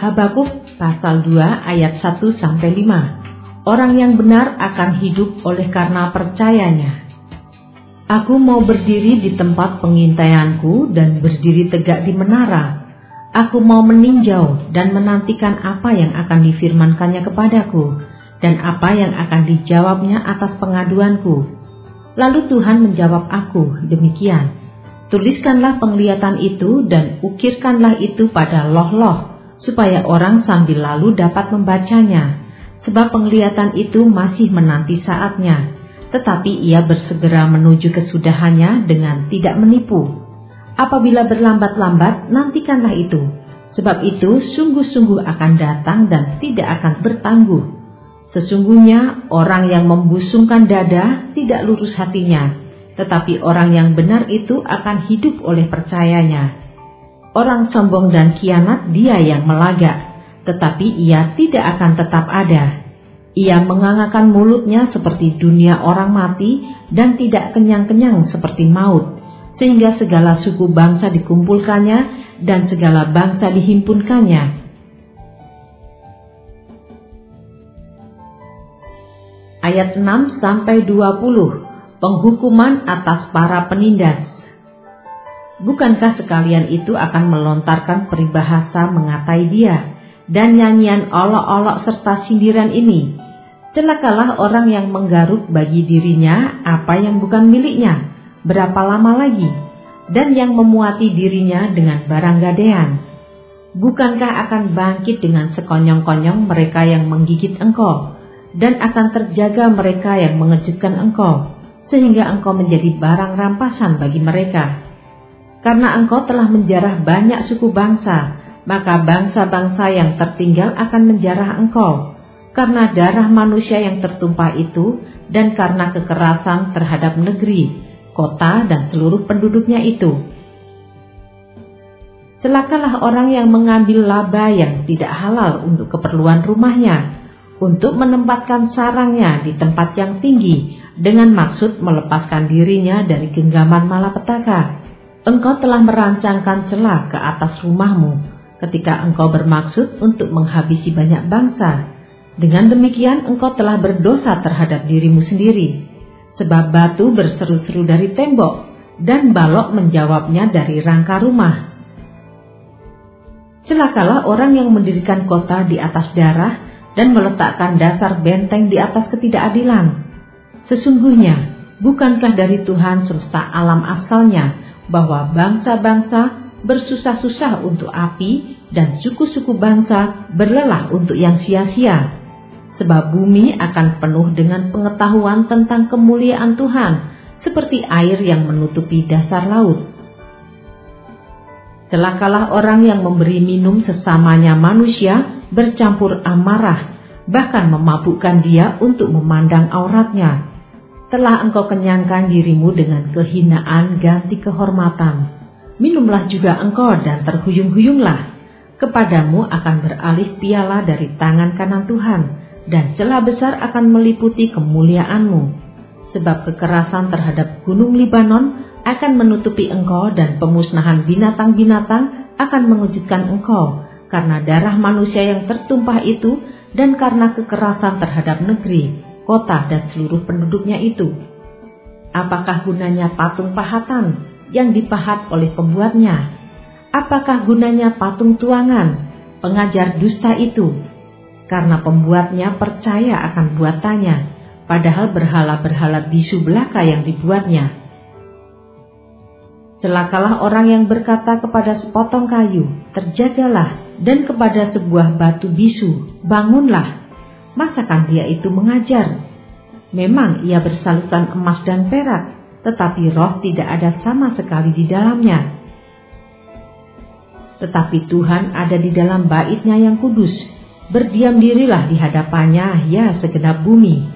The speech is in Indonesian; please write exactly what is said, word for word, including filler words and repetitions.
Habakuk pasal dua ayat satu sampai lima. Orang yang benar akan hidup oleh karena percayanya. Aku mau berdiri di tempat pengintaianku dan berdiri tegak di menara. Aku mau meninjau dan menantikan apa yang akan difirmankannya kepadaku dan apa yang akan dijawabnya atas pengaduanku. Lalu Tuhan menjawab aku demikian, tuliskanlah penglihatan itu dan ukirkanlah itu pada loh-loh, supaya orang sambil lalu dapat membacanya. Sebab penglihatan itu masih menanti saatnya, tetapi ia bersegera menuju kesudahannya dengan tidak menipu. Apabila berlambat-lambat, nantikanlah itu, sebab itu sungguh-sungguh akan datang dan tidak akan bertangguh. Sesungguhnya orang yang membusungkan dada tidak lurus hatinya, tetapi orang yang benar itu akan hidup oleh percayanya. Orang sombong dan kianat dia yang melagak, tetapi ia tidak akan tetap ada. Ia mengangakan mulutnya seperti dunia orang mati dan tidak kenyang-kenyang seperti maut, sehingga segala suku bangsa dikumpulkannya dan segala bangsa dihimpunkannya. Ayat enam sampai dua puluh. Penghukuman atas para penindas. Bukankah sekalian itu akan melontarkan peribahasa mengatai dia, dan nyanyian olok-olok serta sindiran ini? Celakalah orang yang menggaruk bagi dirinya apa yang bukan miliknya, berapa lama lagi, dan yang memuati dirinya dengan barang gadean. Bukankah akan bangkit dengan sekonyong-konyong mereka yang menggigit engkau, dan akan terjaga mereka yang mengejutkan engkau, sehingga engkau menjadi barang rampasan bagi mereka. Karena engkau telah menjarah banyak suku bangsa, maka bangsa-bangsa yang tertinggal akan menjarah engkau, karena darah manusia yang tertumpah itu, dan karena kekerasan terhadap negeri, kota, dan seluruh penduduknya itu. Celakalah orang yang mengambil laba yang tidak halal untuk keperluan rumahnya, untuk menempatkan sarangnya di tempat yang tinggi, dengan maksud melepaskan dirinya dari genggaman malapetaka. Engkau telah merancangkan celah ke atas rumahmu, ketika engkau bermaksud untuk menghabisi banyak bangsa. Dengan demikian engkau telah berdosa terhadap dirimu sendiri, sebab batu berseru-seru dari tembok, dan balok menjawabnya dari rangka rumah. Celakalah orang yang mendirikan kota di atas darah, dan meletakkan dasar benteng di atas ketidakadilan. Sesungguhnya, bukankah dari Tuhan semesta alam asalnya, bahwa bangsa-bangsa bersusah-susah untuk api, dan suku-suku bangsa berlelah untuk yang sia-sia? Sebab bumi akan penuh dengan pengetahuan tentang kemuliaan Tuhan, seperti air yang menutupi dasar laut. Celakalah orang yang memberi minum sesamanya manusia bercampur amarah, bahkan memabukkan dia untuk memandang auratnya. Telah engkau kenyangkan dirimu dengan kehinaan ganti kehormatan. Minumlah juga engkau dan terhuyung-huyunglah. Kepadamu akan beralih piala dari tangan kanan Tuhan, dan celah besar akan meliputi kemuliaanmu. Sebab kekerasan terhadap gunung Libanon akan menutupi engkau, dan pemusnahan binatang-binatang akan mengejutkan engkau, karena darah manusia yang tertumpah itu, dan karena kekerasan terhadap negeri, kota, dan seluruh penduduknya itu. Apakah gunanya patung pahatan yang dipahat oleh pembuatnya? Apakah gunanya patung tuangan, pengajar dusta itu? Karena pembuatnya percaya akan buatannya, padahal berhala-berhala bisu belaka yang dibuatnya. Celakalah orang yang berkata kepada sepotong kayu, terjagalah, dan kepada sebuah batu bisu, bangunlah. Masakan dia itu mengajar? Memang ia bersalutan emas dan perak, tetapi roh tidak ada sama sekali di dalamnya. Tetapi Tuhan ada di dalam bait-Nya yang kudus. Berdiam dirilah di hadapannya, ya segenap bumi.